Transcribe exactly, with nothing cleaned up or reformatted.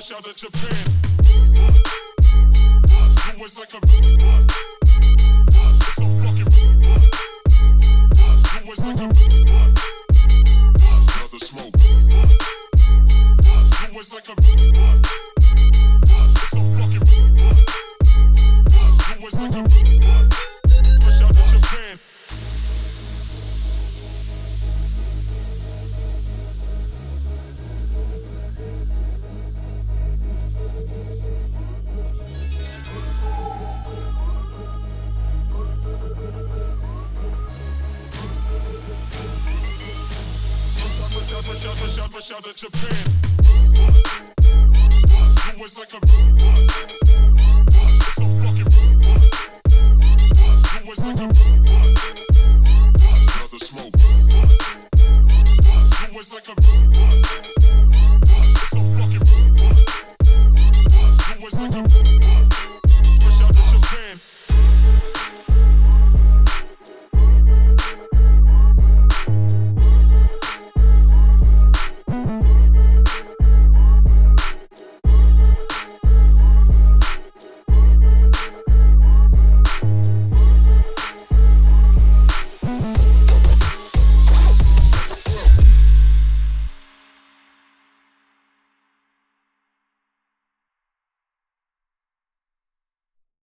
Fresh out of Japan. You was like a. It's so fucking. You was like a. Another smoke. You was like a. It's so fucking. You was like a. Fresh out of Japan. Fresh out, fresh out of Japan. You was like a. It's so fucking. You was like a.